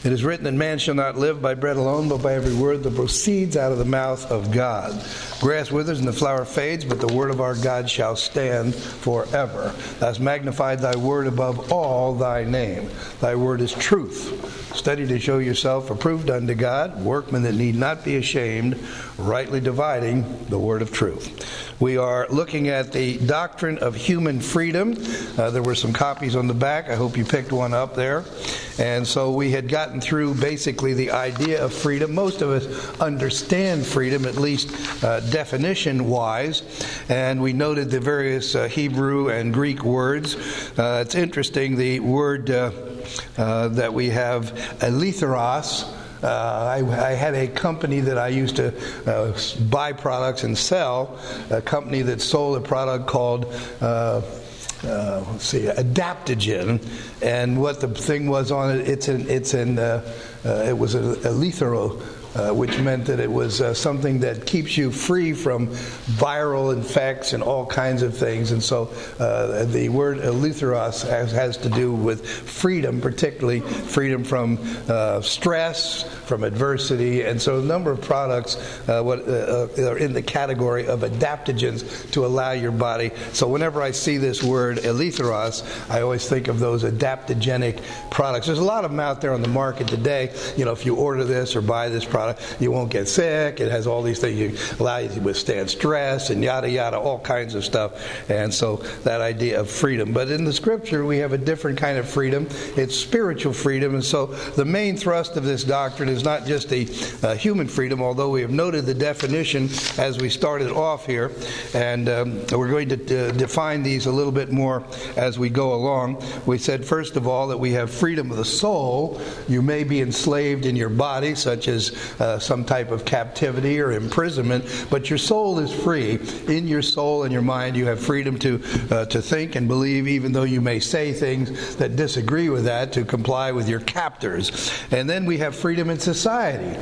It is written that man shall not live by bread alone, but by every word that proceeds out of the mouth of God. Grass withers and the flower fades, but the word of our God shall stand forever. Thou hast magnified thy word above all thy name. Thy word is truth. Study to show yourself approved unto God, workmen that need not be ashamed, rightly dividing the word of truth. We are looking at the doctrine of human freedom. There were some copies on the back. I hope you picked one up there. And so we had gotten through basically the idea of freedom. Most of us understand freedom, at least definition-wise. And we noted the various Hebrew and Greek words. It's interesting, the word that we have, aletheros. I had a company that I used to buy products and sell, a company that sold a product called adaptogen, and what the thing was on it, it was a alethero, which meant that it was something that keeps you free from viral infects and all kinds of things. And so the word aletheros has to do with freedom, particularly freedom from stress, from adversity. And so a number of products are in the category of adaptogens to allow your body. So whenever I see this word aletheros, I always think of those adaptogenic products. There's a lot of them out there on the market today. You know, if you order this or buy this product, you won't get sick. It has all these things that allow you to withstand stress and yada yada, all kinds of stuff. And so that idea of freedom. But in the scripture we have a different kind of freedom. It's spiritual freedom. And so the main thrust of this doctrine is not just the human freedom, although we have noted the definition as we started off here. And we're going to define these a little bit more as we go along. We said, first of all, that we have freedom of the soul. You may be enslaved in your body, such as some type of captivity or imprisonment, but your soul is free. In your soul and your mind, you have freedom to think and believe, even though you may say things that disagree with that, to comply with your captors. And then we have freedom in society.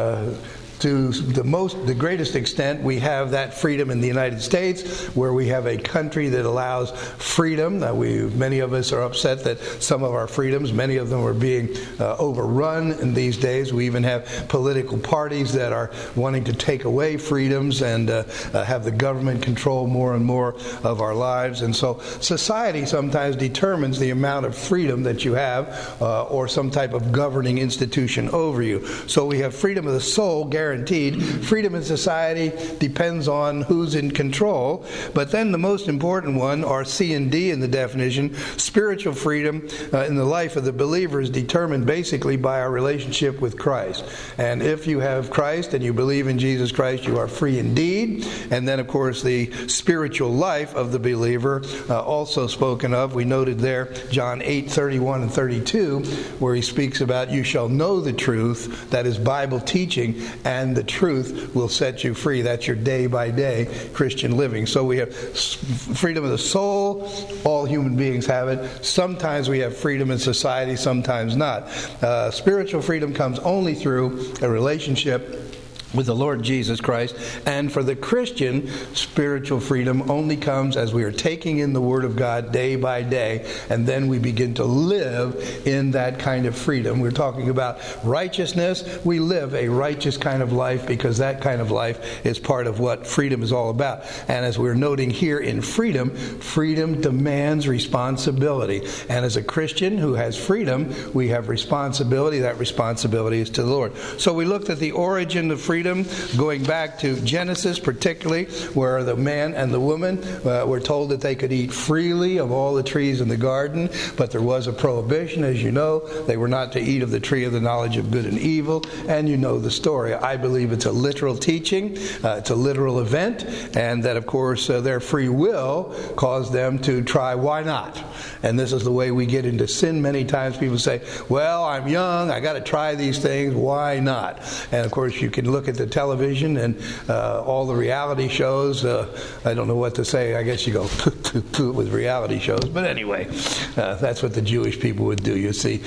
To the greatest extent, we have that freedom in the United States, where we have a country that allows freedom. Many of us are upset that some of our freedoms, many of them are being overrun in these days. We even have political parties that are wanting to take away freedoms and have the government control more and more of our lives. And so society sometimes determines the amount of freedom that you have, or some type of governing institution over you. So we have freedom of the soul, guaranteed. Freedom in society depends on who's in control. But then the most important one are C and D in the definition. Spiritual freedom in the life of the believer is determined basically by our relationship with Christ. And if you have Christ and you believe in Jesus Christ, you are free indeed. And then, of course, the spiritual life of the believer, also spoken of. We noted there John 8:31 and 32, where he speaks about, you shall know the truth, that is Bible teaching, and the truth will set you free. That's your day-by-day Christian living. So we have freedom of the soul. All human beings have it. Sometimes we have freedom in society, sometimes not. Spiritual freedom comes only through a relationship with the Lord Jesus Christ. And for the Christian, spiritual freedom only comes as we are taking in the Word of God day by day, and then we begin to live in that kind of freedom. We're talking about righteousness. We live a righteous kind of life because that kind of life is part of what freedom is all about. And as we're noting here in freedom, freedom demands responsibility. And as a Christian who has freedom, we have responsibility. That responsibility is to the Lord. So we looked at the origin of freedom, going back to Genesis particularly, where the man and the woman were told that they could eat freely of all the trees in the garden, but there was a prohibition, as you know. They were not to eat of the tree of the knowledge of good and evil, and you know the story. I believe it's a literal teaching, it's a literal event, and that, of course, their free will caused them to try, why not? And this is the way we get into sin many times. People say, well, I'm young, I got to try these things, why not? And of course, you can look look at the television and all the reality shows, I don't know what to say. I guess you go with reality shows. But anyway, that's what the Jewish people would do. You see,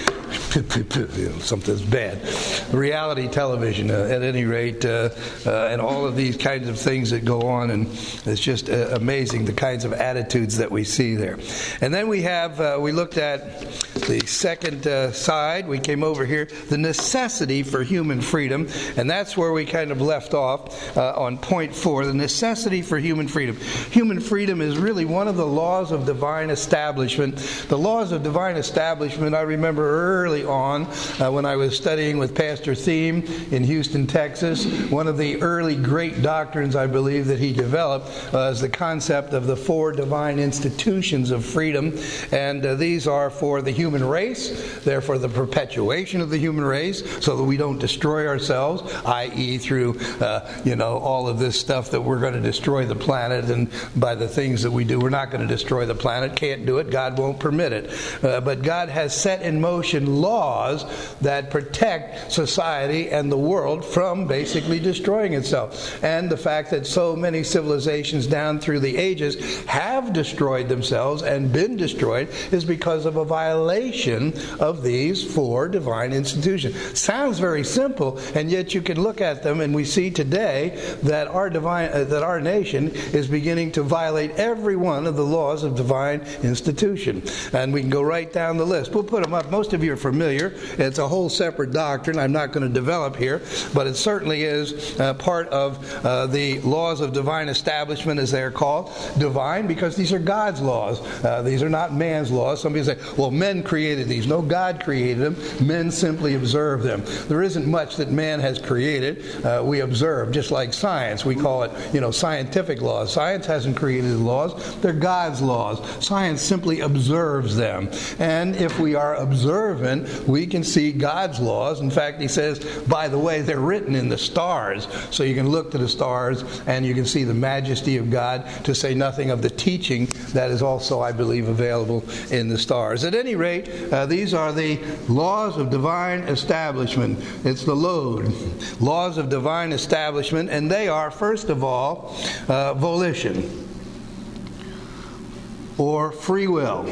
something's bad. Reality television, at any rate, and all of these kinds of things that go on, and it's just amazing the kinds of attitudes that we see there. And then we looked at the second side. We came over here, the necessity for human freedom, and that's where we kind of left off on point 4, the necessity for human freedom. Human freedom is really one of the laws of divine establishment. The laws of divine establishment, I remember early on when I was studying with Pastor Thiem in Houston, Texas, one of the early great doctrines I believe that he developed is the concept of the 4 divine institutions of freedom, and these are for the human race. They're for the perpetuation of the human race so that we don't destroy ourselves, i.e. through all of this stuff that we're going to destroy the planet, and by the things that we do, we're not going to destroy the planet. Can't do it. God won't permit it. But God has set in motion laws that protect society and the world from basically destroying itself. And the fact that so many civilizations down through the ages have destroyed themselves and been destroyed is because of a violation of these 4 divine institutions. Sounds very simple, and yet you can look at them and we see today that our nation is beginning to violate every one of the laws of divine institution. And we can go right down the list. We'll put them up. Most of you are familiar. It's a whole separate doctrine I'm not going to develop here, but it certainly is part of the laws of divine establishment, as they're called. Divine because these are God's laws. These are not man's laws. Some people say, well, men created these. No, God created them. Men simply observe them. There isn't much that man has created. We observe, just like science. We call it, scientific laws. Science hasn't created the laws. They're God's laws. Science simply observes them. And if we are observant, we can see God's laws. In fact, he says, by the way, they're written in the stars. So you can look to the stars and you can see the majesty of God, to say nothing of the teaching that is also, I believe, available in the stars. At any rate, these are the laws of divine establishment. It's the load. Laws of divine establishment, and they are, first of all, volition or free will.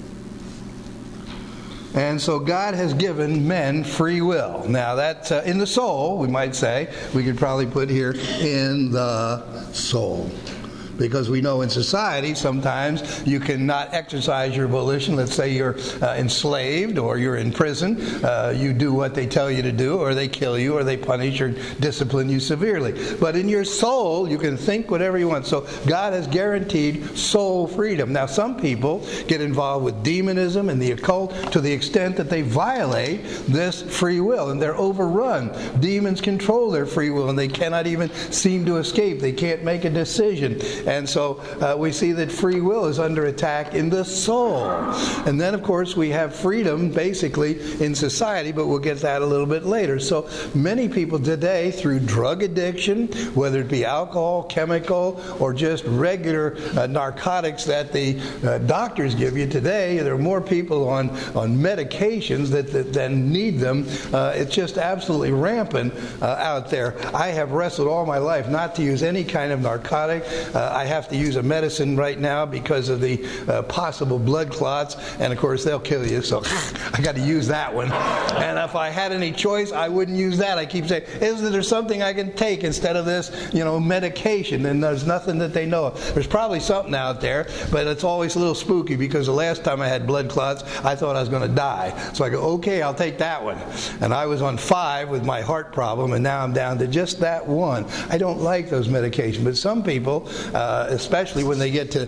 And so God has given men free will. Now that's in the soul, we might say. We could probably put here, in the soul. Because we know in society sometimes you cannot exercise your volition. Let's say you're enslaved or you're in prison. You do what they tell you to do, or they kill you, or they punish or discipline you severely. But in your soul, you can think whatever you want. So God has guaranteed soul freedom. Now some people get involved with demonism and the occult to the extent that they violate this free will, and they're overrun. Demons control their free will, and they cannot even seem to escape. They can't make a decision. And so we see that free will is under attack in the soul. And then, of course, we have freedom basically in society, but we'll get that a little bit later. So many people today, through drug addiction, whether it be alcohol, chemical, or just regular narcotics that the doctors give you today, there are more people on medications that need them. It's just absolutely rampant out there. I have wrestled all my life not to use any kind of narcotic. I have to use a medicine right now because of the possible blood clots, and of course they'll kill you, so I got to use that one. And if I had any choice, I wouldn't use that. I keep saying, isn't there something I can take instead of this, medication? And there's nothing that they know of. There's probably something out there, but it's always a little spooky, because the last time I had blood clots, I thought I was going to die. So I go, okay, I'll take that one. And I was on 5 with my heart problem, and now I'm down to just that one. I don't like those medications, but some people, especially when they get to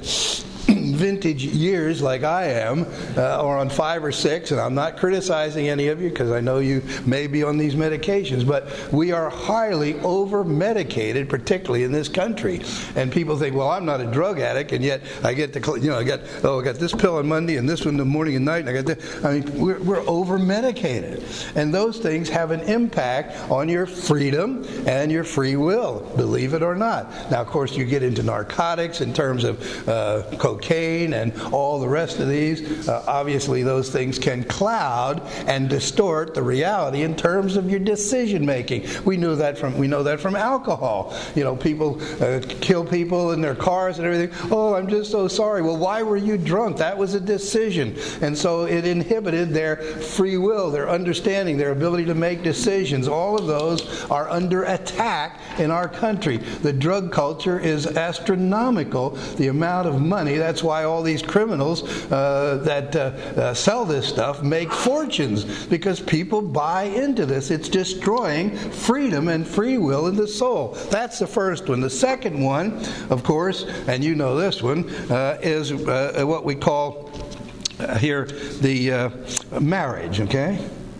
vintage years like I am, or on 5 or 6, and I'm not criticizing any of you because I know you may be on these medications, but we are highly over-medicated, particularly in this country. And people think, well, I'm not a drug addict, and yet I get I got this pill on Monday and this one in the morning and night, and I got this. I mean, we're over-medicated. And those things have an impact on your freedom and your free will, believe it or not. Now, of course, you get into narcotics in terms of cocaine cocaine and all the rest of these, obviously those things can cloud and distort the reality in terms of your decision making. We know that from alcohol. People kill people in their cars and everything. Oh, I'm just so sorry. Well, why were you drunk? That was a decision. And so it inhibited their free will, their understanding, their ability to make decisions. All of those are under attack in our country. The drug culture is astronomical, the amount of money. That's why all these criminals that sell this stuff make fortunes, because people buy into this. It's destroying freedom and free will in the soul. That's the first one. The second one, of course, and you know this one, is what we call here the marriage, okay?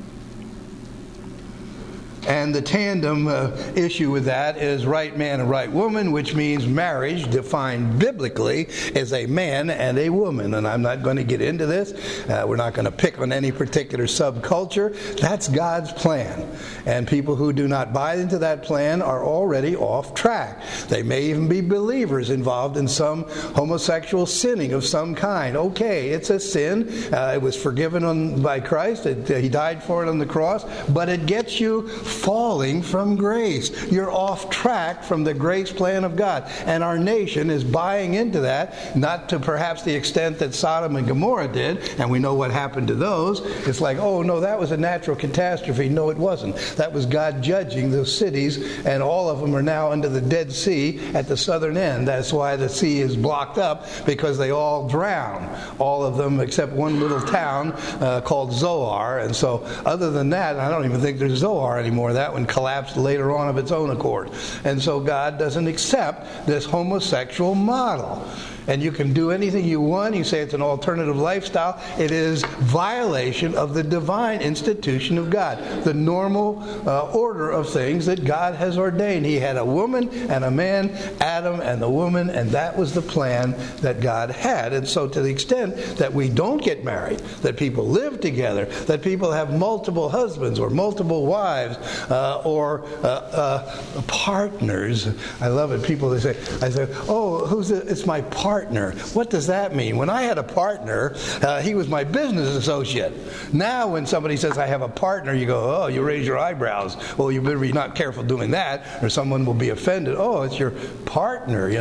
And the tandem issue with that is right man and right woman, which means marriage defined biblically as a man and a woman. And I'm not going to get into this. We're not going to pick on any particular subculture. That's God's plan. And people who do not buy into that plan are already off track. They may even be believers involved in some homosexual sinning of some kind. Okay, it's a sin. It was forgiven by Christ. He died for it on the cross. But it gets you falling from grace. You're off track from the grace plan of God. And our nation is buying into that, not to perhaps the extent that Sodom and Gomorrah did, and we know what happened to those. It's like, oh no, that was a natural catastrophe. No, it wasn't. That was God judging those cities, and all of them are now under the Dead Sea at the southern end. That's why the sea is blocked up, because they all drown. All of them except one little town called Zoar. And so other than that, I don't even think there's Zoar anymore. That one collapsed later on of its own accord. And so God doesn't accept this homosexual model. And you can do anything you want. You say it's an alternative lifestyle. It is violation of the divine institution of God, the normal order of things that God has ordained. He had a woman and a man, Adam and the woman, and that was the plan that God had. And so to the extent that we don't get married, that people live together, that people have multiple husbands or multiple wives or partners. I love it. People, I say, oh, it's my partner. What does that mean? When I had a partner, he was my business associate. Now when somebody says I have a partner, you go, oh, you raise your eyebrows. Well, you better be not careful doing that, or someone will be offended. Oh, it's your partner,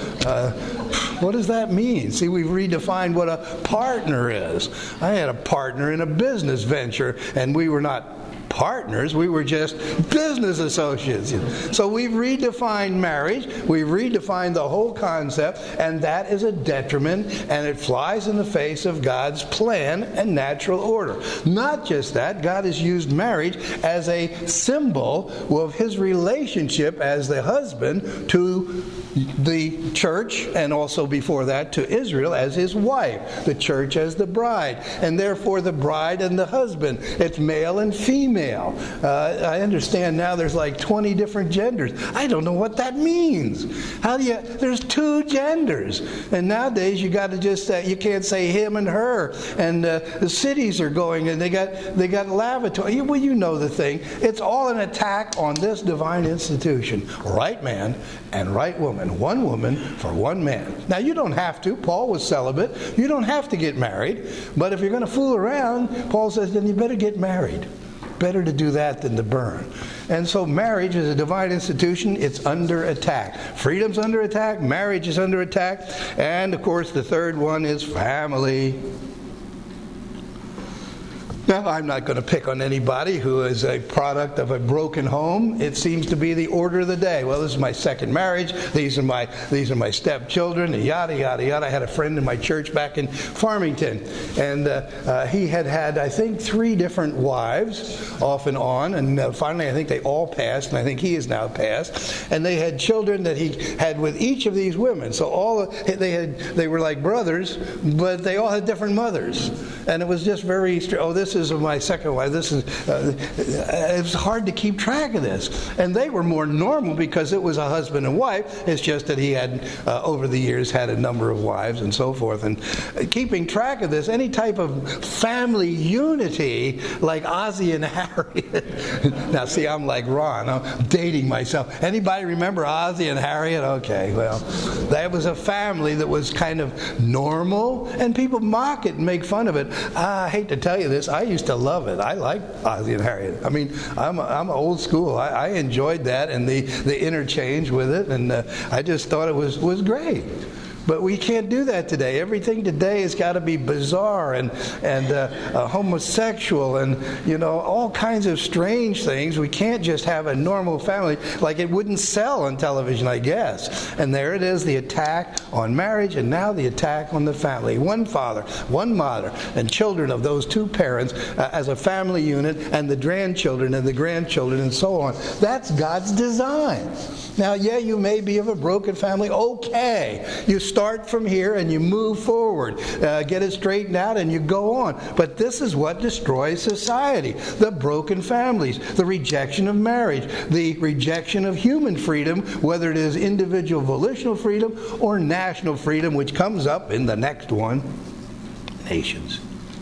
What does that mean? See, we've redefined what a partner is. I had a partner in a business venture, and we were not partners, we were just business associates. So we've redefined marriage, we've redefined the whole concept, and that is a detriment, and it flies in the face of God's plan and natural order. Not just that, God has used marriage as a symbol of His relationship as the husband to the church, and also before that to Israel as His wife, the church as the bride, and therefore the bride and the husband. It's male and female. I understand now there's like 20 different genders. I don't know what that means. There's 2 genders. And nowadays you got to just, you can't say him and her. And the cities are going, and they got lavatory. Well, you know the thing. It's all an attack on this divine institution. Right man and right woman. One woman for one man. Now you don't have to. Paul was celibate. You don't have to get married. But if you're going to fool around, Paul says, then you better get married. Better to do that than to burn. And so marriage is a divine institution. It's under attack. Freedom's under attack. Marriage is under attack. And, of course, the third one is family. Now, I'm not going to pick on anybody who is a product of a broken home. It seems to be the order of the day. Well, this is my second marriage. These are my stepchildren. Yada yada yada. I had a friend in my church back in Farmington, and he had I think 3 different wives, off and on. And finally, I think they all passed, and I think he is now passed. And they had children that he had with each of these women. So they were like brothers, but they all had different mothers. And it was just very, this is my second wife. This is, it was hard to keep track of this. And they were more normal because it was a husband and wife. It's just that he had, over the years, had a number of wives and so forth. And keeping track of this, any type of family unity like Ozzie and Harriet. Now, see, I'm like Ron. I'm dating myself. Anybody remember Ozzie and Harriet? Okay, well, that was a family that was kind of normal, and people mock it and make fun of it. I hate to tell you this, I used to love it. I liked Ozzie and Harriet. I mean, I'm old school. I enjoyed that and the interchange with it, and I just thought it was great. But we can't do that today. Everything today has got to be bizarre and homosexual and, all kinds of strange things. We can't just have a normal family. Like, it wouldn't sell on television, I guess. And there it is, the attack on marriage, and now the attack on the family. One father, one mother, and children of those two parents as a family unit, and the grandchildren and so on. That's God's design. Now, yeah, you may be of a broken family. Okay. You start from here and you move forward. Get it straightened out and you go on. But this is what destroys society. The broken families, the rejection of marriage, the rejection of human freedom, whether it is individual volitional freedom or national freedom, which comes up in the next one, nations.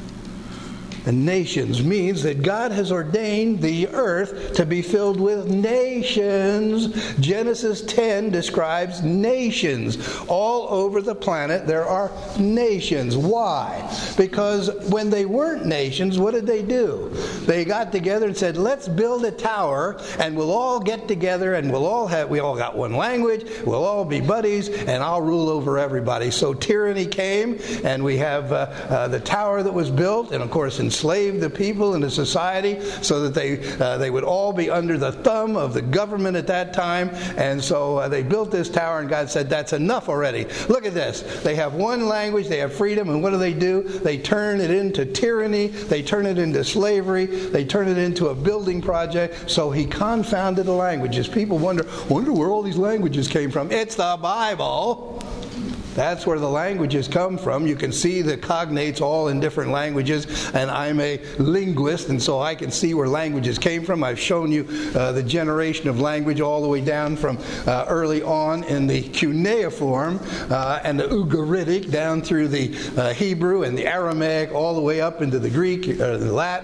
And nations means that God has ordained the earth to be filled with nations. Genesis 10 describes nations. All over the planet there are nations. Why? Because when they weren't nations, what did they do? They got together and said, let's build a tower and we'll all get together and we all got one language, we'll all be buddies, and I'll rule over everybody. So tyranny came, and we have the tower that was built, and of course enslaved the people in the society so that they would all be under the thumb of the government at that time. And so they built this tower, and God said, that's enough already. Look at this. They have one language, they have freedom, and what do? They turn it into tyranny, they turn it into slavery, they turn it into a building project. So he confounded the languages. People wonder where all these languages came from. It's the Bible. That's where the languages come from. You can see the cognates all in different languages, and I'm a linguist, and so I can see where languages came from. I've shown you the generation of language all the way down from early on in the cuneiform and the Ugaritic, down through the Hebrew and the Aramaic, all the way up into the Greek, the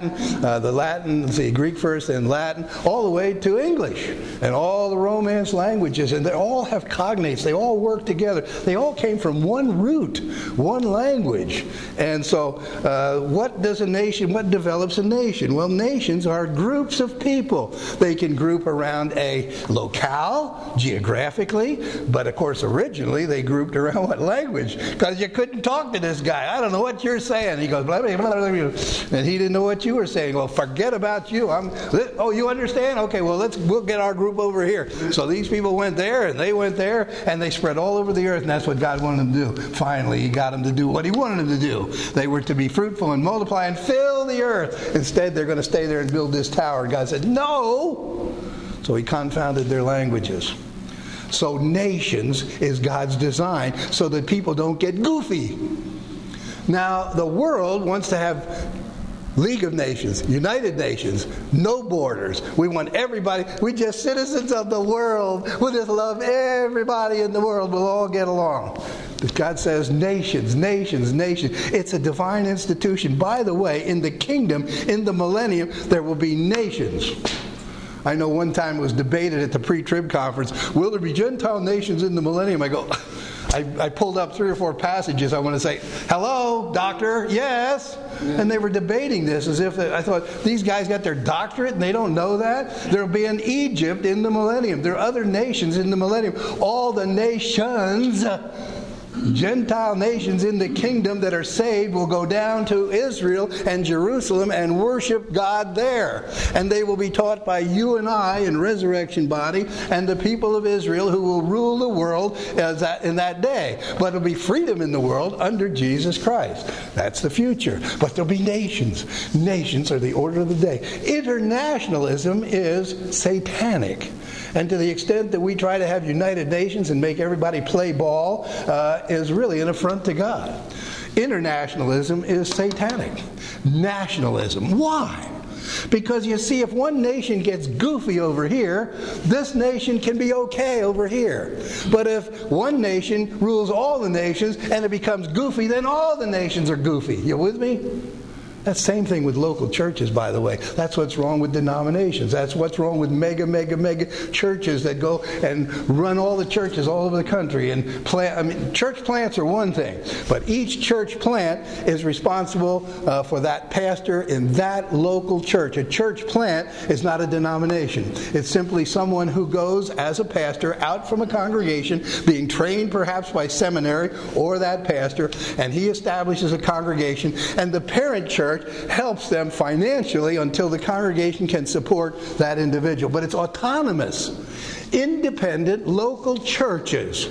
Latin, Greek first, then Latin, all the way to English, and all the Romance languages, and they all have cognates. They all work together. They all came from one root, one language. And so what develops a nation? Well, nations are groups of people. They can group around a locale, geographically, but of course originally they grouped around what language? Because you couldn't talk to this guy. I don't know what you're saying. He goes, blah, blah, blah, blah, blah, and he didn't know what you were saying. Well, forget about you. You understand? Okay, well, we'll get our group over here. So these people went there, and they went there, and they spread all over the earth, and that's what God wanted them to do. Finally, he got them to do what he wanted them to do. They were to be fruitful and multiply and fill the earth. Instead, they're going to stay there and build this tower. And God said, no! So he confounded their languages. So nations is God's design so that people don't get goofy. Now, the world wants to have League of Nations, United Nations, no borders. We want everybody. We're just citizens of the world. We'll just love everybody in the world. We'll all get along. But God says nations, nations, nations. It's a divine institution. By the way, in the kingdom, in the millennium, there will be nations. I know one time it was debated at the pre-trib conference, will there be Gentile nations in the millennium? I pulled up 3 or 4 passages. I want to say, hello, doctor, yes. And they were debating this as if, I thought, these guys got their doctorate and they don't know that? There will be an Egypt in the millennium. There are other nations in the millennium. All the nations, Gentile nations in the kingdom that are saved will go down to Israel and Jerusalem and worship God there. And they will be taught by you and I in resurrection body and the people of Israel who will rule the world in that day. But there will be freedom in the world under Jesus Christ. That's the future. But there will be nations. Nations are the order of the day. Internationalism is satanic. And to the extent that we try to have United Nations and make everybody play ball is really an affront to God. Internationalism is satanic. Nationalism. Why? Because you see, if one nation gets goofy over here, this nation can be okay over here. But if one nation rules all the nations and it becomes goofy, then all the nations are goofy. You with me? That same thing with local churches, by the way. That's what's wrong with denominations. That's what's wrong with mega churches that go and run all the churches all over the country. And church plants are one thing, but each church plant is responsible for that pastor in that local church. A church plant is not a denomination. It's simply someone who goes as a pastor out from a congregation, being trained perhaps by seminary or that pastor, and he establishes a congregation, and the parent church helps them financially until the congregation can support that individual. But it's autonomous, independent local churches.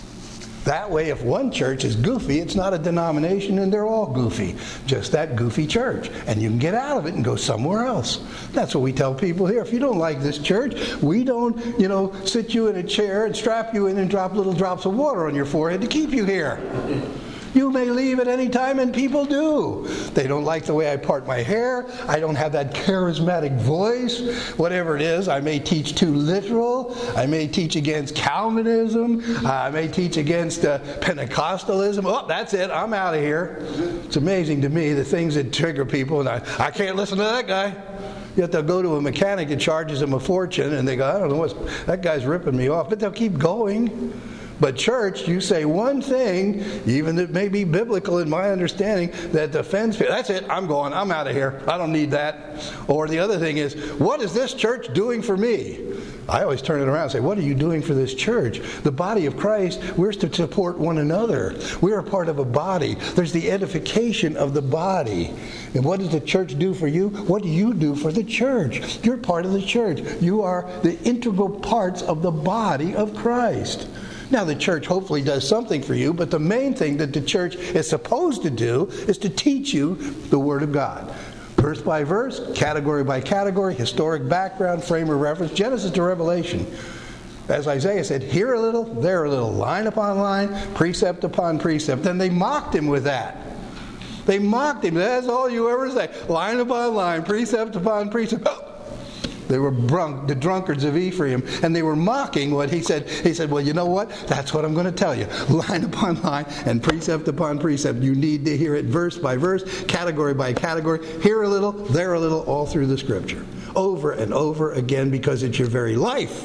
That way, if one church is goofy, it's not a denomination and they're all goofy. Just that goofy church. And you can get out of it and go somewhere else. That's what we tell people here. If you don't like this church, we don't, sit you in a chair and strap you in and drop little drops of water on your forehead to keep you here. You may leave at any time, and people do. They don't like the way I part my hair. I don't have that charismatic voice. Whatever it is, I may teach too literal. I may teach against Calvinism. I may teach against Pentecostalism. Oh, that's it. I'm out of here. It's amazing to me the things that trigger people, and I can't listen to that guy. Yet they'll go to a mechanic that charges them a fortune, and they go, I don't know, that guy's ripping me off. But they'll keep going. But church, you say one thing, even that may be biblical in my understanding, that offends people. That's it, I'm going, I'm out of here. I don't need that. Or the other thing is, what is this church doing for me? I always turn it around and say, what are you doing for this church? The body of Christ, we're to support one another. We're a part of a body. There's the edification of the body. And what does the church do for you? What do you do for the church? You're part of the church. You are the integral parts of the body of Christ. Now, the church hopefully does something for you, but the main thing that the church is supposed to do is to teach you the Word of God. Verse by verse, category by category, historic background, frame of reference, Genesis to Revelation. As Isaiah said, here a little, there a little, line upon line, precept upon precept. Then they mocked him with that. They mocked him. That's all you ever say. Line upon line, precept upon precept. Oh. They were the drunkards of Ephraim, and they were mocking what he said. He said, well, you know what? That's what I'm going to tell you. Line upon line and precept upon precept. You need to hear it verse by verse, category by category. Here a little, there a little, all through the Scripture. Over and over again, because it's your very life.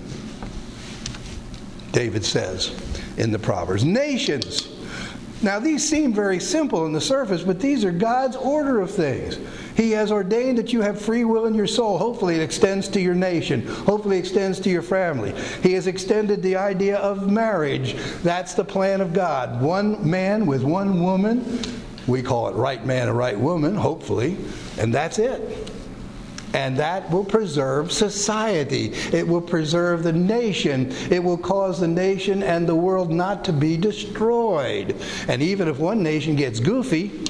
David says in the Proverbs. Nations. Now, these seem very simple on the surface, but these are God's order of things. He has ordained that you have free will in your soul. Hopefully it extends to your nation. Hopefully it extends to your family. He has extended the idea of marriage. That's the plan of God. One man with one woman. We call it right man and right woman, hopefully. And that's it. And that will preserve society. It will preserve the nation. It will cause the nation and the world not to be destroyed. And even if one nation gets goofy,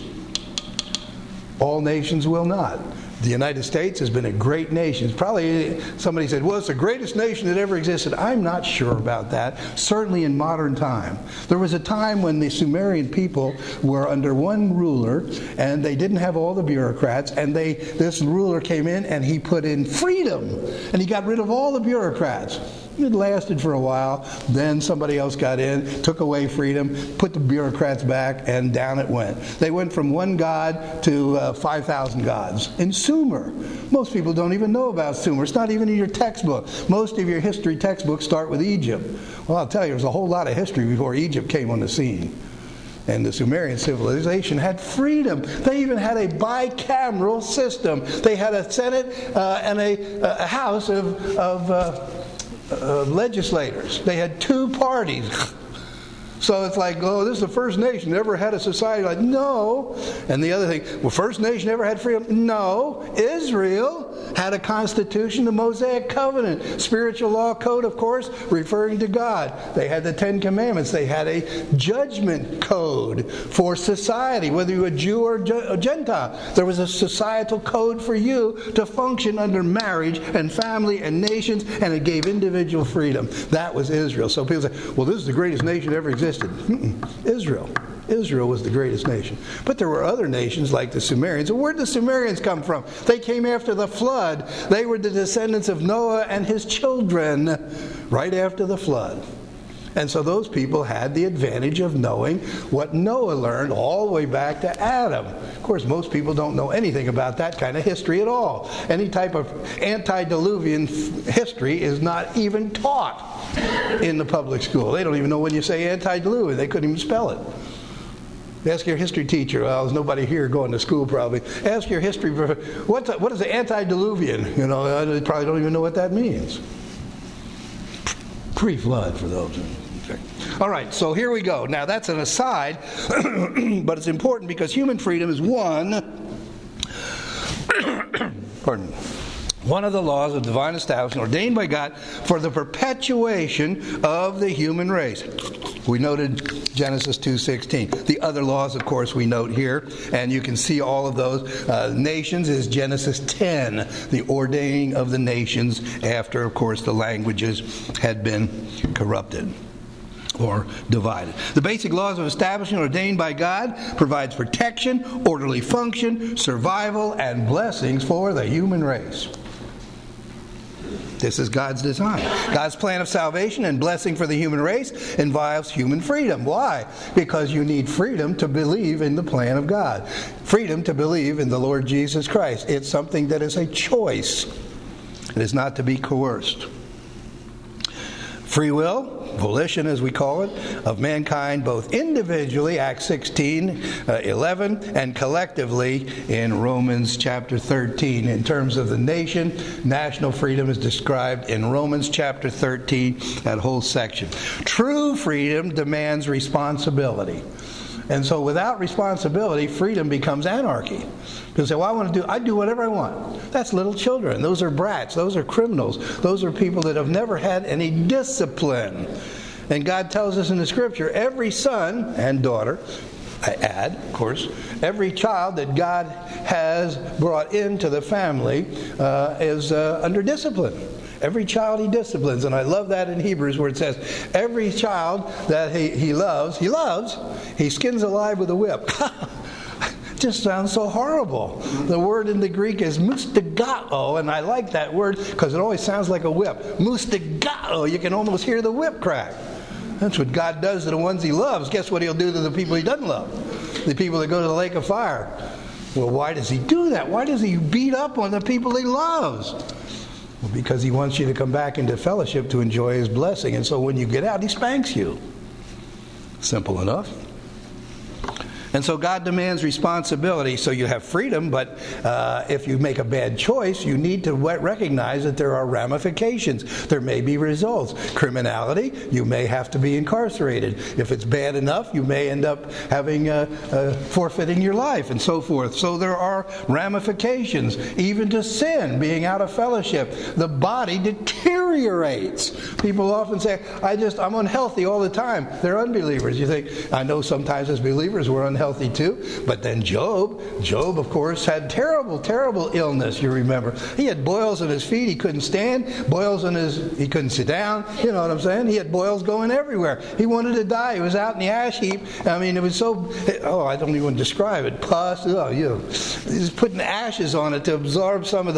all nations will not. The United States has been a great nation. Probably somebody said, well, it's the greatest nation that ever existed. I'm not sure about that. Certainly in modern time. There was a time when the Sumerian people were under one ruler, and they didn't have all the bureaucrats, and this ruler came in and he put in freedom, and he got rid of all the bureaucrats. It lasted for a while. Then somebody else got in, took away freedom, put the bureaucrats back, and down it went. They went from one god to 5,000 gods. In Sumer. Most people don't even know about Sumer. It's not even in your textbook. Most of your history textbooks start with Egypt. Well, I'll tell you, there's a whole lot of history before Egypt came on the scene. And the Sumerian civilization had freedom. They even had a bicameral system. They had a Senate and a House of legislators. They had two parties. So it's like, oh, this is the first nation that ever had a society like, no. And the other thing, well, first nation ever had freedom? No. Israel had a constitution, the Mosaic Covenant, spiritual law code, of course, referring to God. They had the Ten Commandments. They had a judgment code for society, whether you were a Jew or a Gentile. There was a societal code for you to function under marriage and family and nations, and it gave individual freedom. That was Israel. So people say, well, this is the greatest nation that ever existed. Israel. Israel was the greatest nation. But there were other nations like the Sumerians. And where did the Sumerians come from? They came after the flood. They were the descendants of Noah and his children right after the flood. And so those people had the advantage of knowing what Noah learned all the way back to Adam. Of course, most people don't know anything about that kind of history at all. Any type of antediluvian history is not even taught in the public school. They don't even know when you say antediluvian. They couldn't even spell it. Ask your history teacher. Well, there's nobody here going to school probably. Ask your history professor, what is the antediluvian? You know, they probably don't even know what that means. Pre-flood for those. Okay. All right, so here we go. Now that's an aside, but it's important because human freedom is one of the laws of divine establishment ordained by God for the perpetuation of the human race. We noted Genesis 2:16. The other laws, of course, we note here, and you can see all of those. Nations is Genesis 10, the ordaining of the nations after, of course, the languages had been corrupted or divided. The basic laws of establishment ordained by God provides protection, orderly function, survival, and blessings for the human race. This is God's design. God's plan of salvation and blessing for the human race involves human freedom. Why? Because you need freedom to believe in the plan of God. Freedom to believe in the Lord Jesus Christ. It's something that is a choice. It is not to be coerced. Free will, volition as we call it, of mankind both individually, Acts 16:11, and collectively in Romans chapter 13. In terms of the nation, national freedom is described in Romans chapter 13, that whole section. True freedom demands responsibility. And so without responsibility, freedom becomes anarchy. People say, well, I do whatever I want. That's little children. Those are brats. Those are criminals. Those are people that have never had any discipline. And God tells us in the Scripture, every son and daughter, I add, of course, every child that God has brought into the family is under discipline. Every child he disciplines. And I love that in Hebrews where it says, every child that he loves, he skins alive with a whip. Just sounds so horrible. The word in the Greek is mustagao, and I like that word because it always sounds like a whip. Mustagao, you can almost hear the whip crack. That's what God does to the ones he loves. Guess what he'll do to the people he doesn't love? The people that go to the lake of fire. Well, why does he do that? Why does he beat up on the people he loves? Well, because he wants you to come back into fellowship to enjoy his blessing. And so when you get out, he spanks you. Simple enough. And so God demands responsibility, so you have freedom, but if you make a bad choice, you need to recognize that there are ramifications. There may be results. Criminality, you may have to be incarcerated. If it's bad enough, you may end up having forfeiting your life and so forth. So there are ramifications. Even to sin, being out of fellowship, the body deteriorates. People often say, I'm unhealthy all the time. They're unbelievers. You think, I know sometimes as believers we're unhealthy too, but then Job, of course, had terrible illness, you remember. He had boils in his feet, he couldn't stand, he couldn't sit down, you know what I'm saying? He had boils going everywhere. He wanted to die. He was out in the ash heap. I mean, it was so, I don't even describe it. Pus, he's putting ashes on it to absorb some of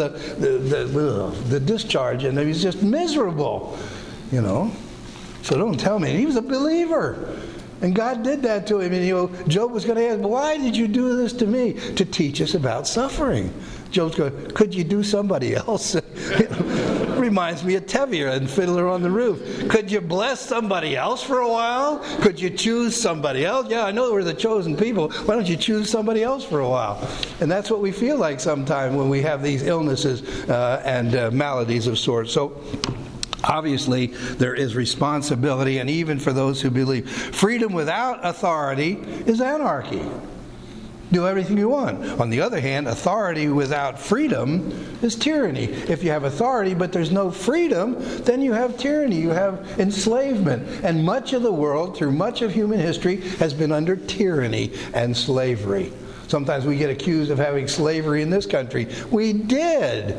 the discharge, and he was just miserable, you know. So don't tell me. He was a believer. And God did that to him. And Job was going to ask, why did you do this to me? To teach us about suffering. Job's going, could you do somebody else? Reminds me of Tevye and Fiddler on the Roof. Could you bless somebody else for a while? Could you choose somebody else? Yeah, I know we're the chosen people. Why don't you choose somebody else for a while? And that's what we feel like sometimes when we have these illnesses and maladies of sorts. So obviously, there is responsibility, and even for those who believe. Freedom without authority is anarchy. Do everything you want. On the other hand, authority without freedom is tyranny. If you have authority but there's no freedom, then you have tyranny. You have enslavement. And much of the world, through much of human history, has been under tyranny and slavery. Sometimes we get accused of having slavery in this country. We did.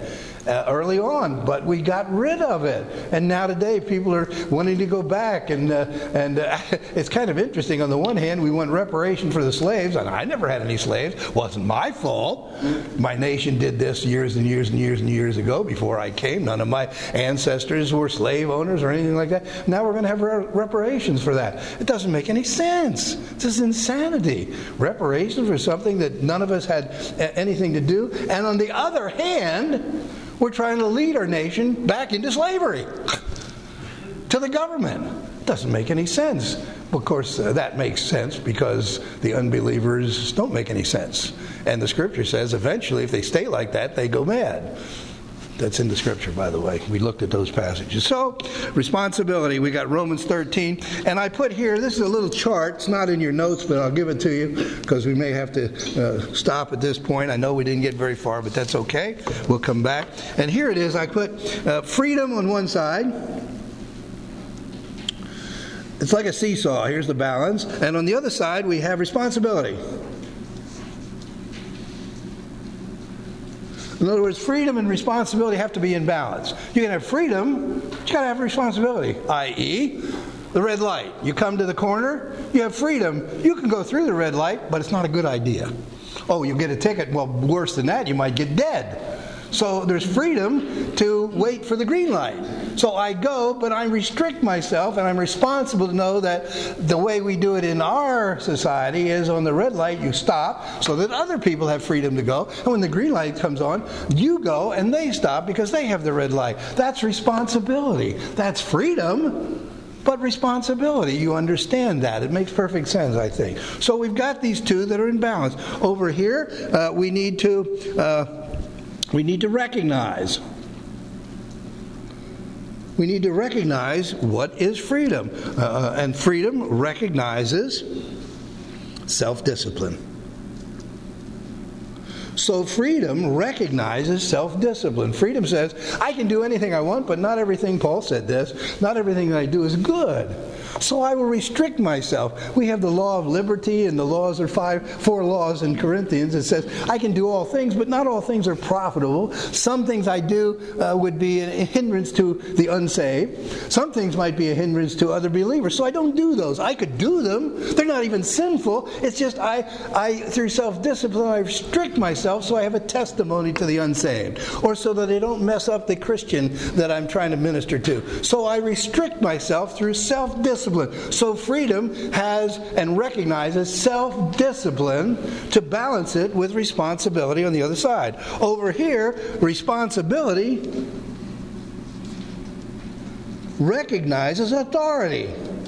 early on, but we got rid of it. And now today people are wanting to go back, and it's kind of interesting. On the one hand, we want reparation for the slaves, and I never had any slaves. It wasn't my fault. My nation did this years and years and years and years ago before I came. None of my ancestors were slave owners or anything like that. Now we're going to have reparations for that. It doesn't make any sense. This is insanity. Reparations for something that none of us had anything to do. And on the other hand, we're trying to lead our nation back into slavery to the government. It doesn't make any sense. Well, of course, that makes sense because the unbelievers don't make any sense. And the Scripture says eventually, if they stay like that, they go mad. That's in the Scripture, by the way. We looked at those passages. So, responsibility. We got Romans 13. And I put here, this is a little chart. It's not in your notes, but I'll give it to you because we may have to stop at this point. I know we didn't get very far, but that's okay. We'll come back. And here it is. I put freedom on one side. It's like a seesaw. Here's the balance. And on the other side, we have responsibility. In other words, freedom and responsibility have to be in balance. You can have freedom, but you got to have responsibility, i.e., the red light. You come to the corner, you have freedom. You can go through the red light, but it's not a good idea. Oh, you get a ticket. Well, worse than that, you might get dead. So there's freedom to wait for the green light. So I go, but I restrict myself, and I'm responsible to know that the way we do it in our society is on the red light, you stop so that other people have freedom to go. And when the green light comes on, you go and they stop because they have the red light. That's responsibility. That's freedom, but responsibility. You understand that. It makes perfect sense, I think. So we've got these two that are in balance. Over here, we need to recognize. We need to recognize what is freedom. And freedom recognizes self-discipline. So freedom recognizes self-discipline. Freedom says, I can do anything I want, but not everything, Paul said this, not everything that I do is good. So I will restrict myself. We have the law of liberty, and the laws are four laws in Corinthians. It says, I can do all things, but not all things are profitable. Some things I do would be a hindrance to the unsaved. Some things might be a hindrance to other believers. So I don't do those. I could do them. They're not even sinful. It's just I through self-discipline, I restrict myself so I have a testimony to the unsaved, or so that I don't mess up the Christian that I'm trying to minister to. So I restrict myself through self-discipline. So freedom has and recognizes self-discipline to balance it with responsibility on the other side. Over here, responsibility recognizes authority.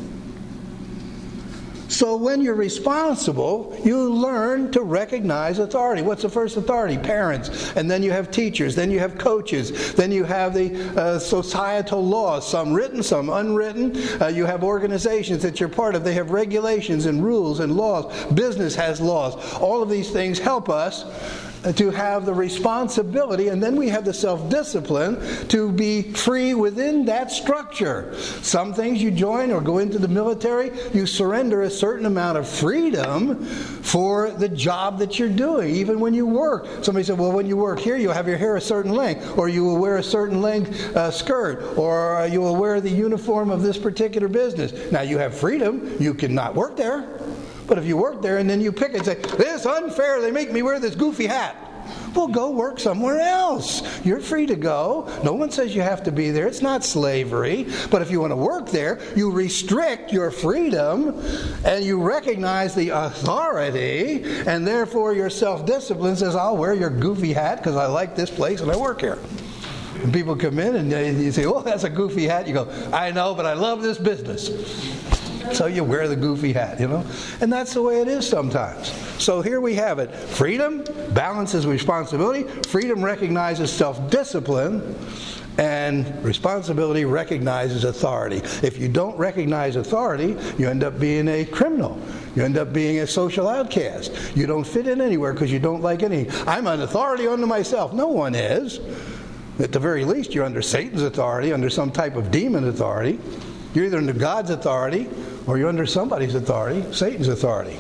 So when you're responsible, you learn to recognize authority. What's the first authority? Parents. And then you have teachers. Then you have coaches. Then you have the societal laws, some written, some unwritten. You have organizations that you're part of. They have regulations and rules and laws. Business has laws. All of these things help us to have the responsibility, and then we have the self-discipline to be free within that structure. Some things you join or go into the military, you surrender a certain amount of freedom for the job that you're doing, even when you work. Somebody said, well, when you work here, you'll have your hair a certain length, or you will wear a certain length skirt, or you will wear the uniform of this particular business. Now, you have freedom. You cannot work there. But if you work there and then you pick and say, this is unfair, they make me wear this goofy hat. Well, go work somewhere else. You're free to go. No one says you have to be there. It's not slavery. But if you want to work there, you restrict your freedom and you recognize the authority, and therefore your self-discipline says, I'll wear your goofy hat because I like this place and I work here. And people come in and you say, oh, that's a goofy hat. You go, I know, but I love this business. So you wear the goofy hat, you know. And that's the way it is sometimes. So here we have it. Freedom balances responsibility. Freedom recognizes self-discipline. And responsibility recognizes authority. If you don't recognize authority, you end up being a criminal. You end up being a social outcast. You don't fit in anywhere because you don't like anything. I'm an authority unto myself. No one is. At the very least, you're under Satan's authority, under some type of demon authority. You're either under God's authority or you're under somebody's authority, Satan's authority.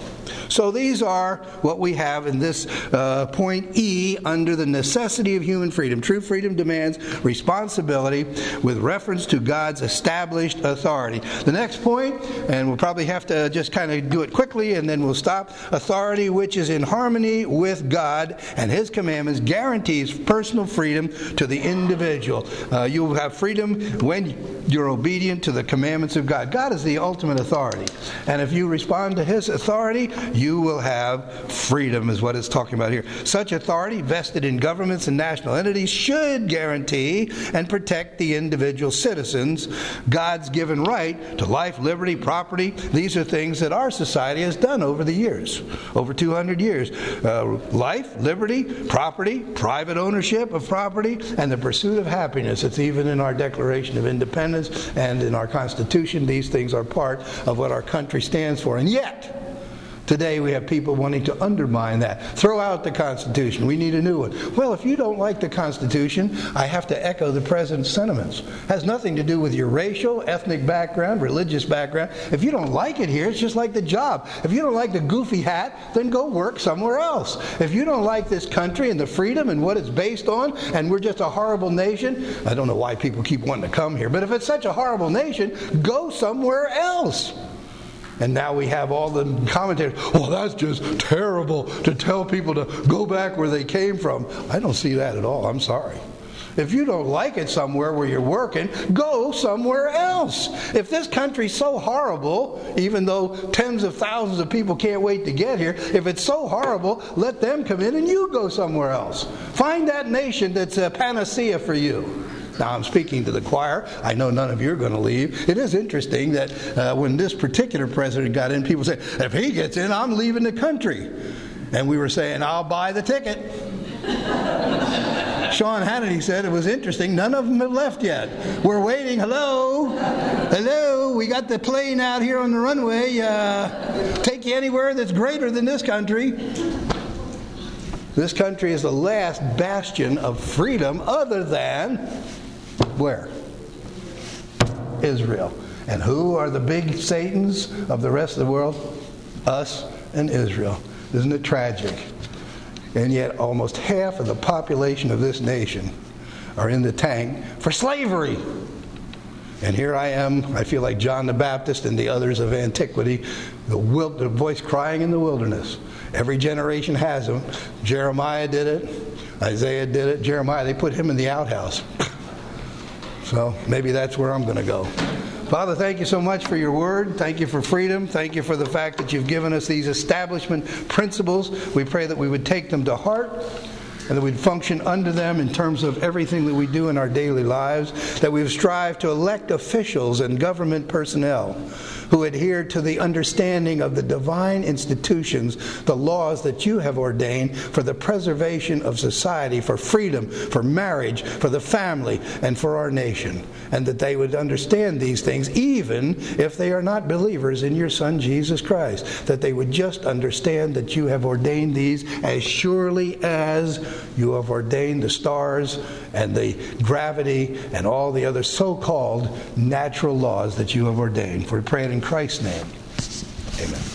So these are what we have in this point E under the necessity of human freedom. True freedom demands responsibility with reference to God's established authority. The next point, and we'll probably have to just kind of do it quickly and then we'll stop. Authority which is in harmony with God and His commandments guarantees personal freedom to the individual. You will have freedom when you're obedient to the commandments of God. God is the ultimate authority. And if you respond to His authority, you will have freedom, is what it's talking about here. Such authority vested in governments and national entities should guarantee and protect the individual citizens' God's given right to life, liberty, property. These are things that our society has done over the years, over 200 years. Life, liberty, property, private ownership of property, and the pursuit of happiness. It's even in our Declaration of Independence and in our Constitution. These things are part of what our country stands for. And yet, today we have people wanting to undermine that. Throw out the Constitution. We need a new one. Well, if you don't like the Constitution, I have to echo the President's sentiments. It has nothing to do with your racial, ethnic background, religious background. If you don't like it here, it's just like the job. If you don't like the goofy hat, then go work somewhere else. If you don't like this country and the freedom and what it's based on, and we're just a horrible nation, I don't know why people keep wanting to come here, but if it's such a horrible nation, go somewhere else. And now we have all the commentators, well, that's just terrible to tell people to go back where they came from. I don't see that at all. I'm sorry. If you don't like it somewhere where you're working, go somewhere else. If this country's so horrible, even though tens of thousands of people can't wait to get here, if it's so horrible, let them come in and you go somewhere else. Find that nation that's a panacea for you. Now, I'm speaking to the choir. I know none of you are going to leave. It is interesting that when this particular president got in, people said, if he gets in, I'm leaving the country. And we were saying, I'll buy the ticket. Sean Hannity said it was interesting. None of them have left yet. We're waiting. Hello? Hello? We got the plane out here on the runway. Take you anywhere that's greater than this country. This country is the last bastion of freedom other than where? Israel. And who are the big Satans of the rest of the world? Us and Israel. Isn't it tragic? And yet almost half of the population of this nation are in the tank for slavery. And here I am, I feel like John the Baptist and the others of antiquity, the voice crying in the wilderness. Every generation has them. Jeremiah did it. Isaiah did it. Jeremiah, they put him in the outhouse. So maybe that's where I'm going to go. Father, thank you so much for your word. Thank you for freedom. Thank you for the fact that you've given us these establishment principles. We pray that we would take them to heart and that we'd function under them in terms of everything that we do in our daily lives, that we've strived to elect officials and government personnel who adhere to the understanding of the divine institutions, the laws that you have ordained for the preservation of society, for freedom, for marriage, for the family, and for our nation. And that they would understand these things even if they are not believers in your Son, Jesus Christ. That they would just understand that you have ordained these as surely as you have ordained the stars and the gravity and all the other so-called natural laws that you have ordained. For we pray it in Christ's name. Amen.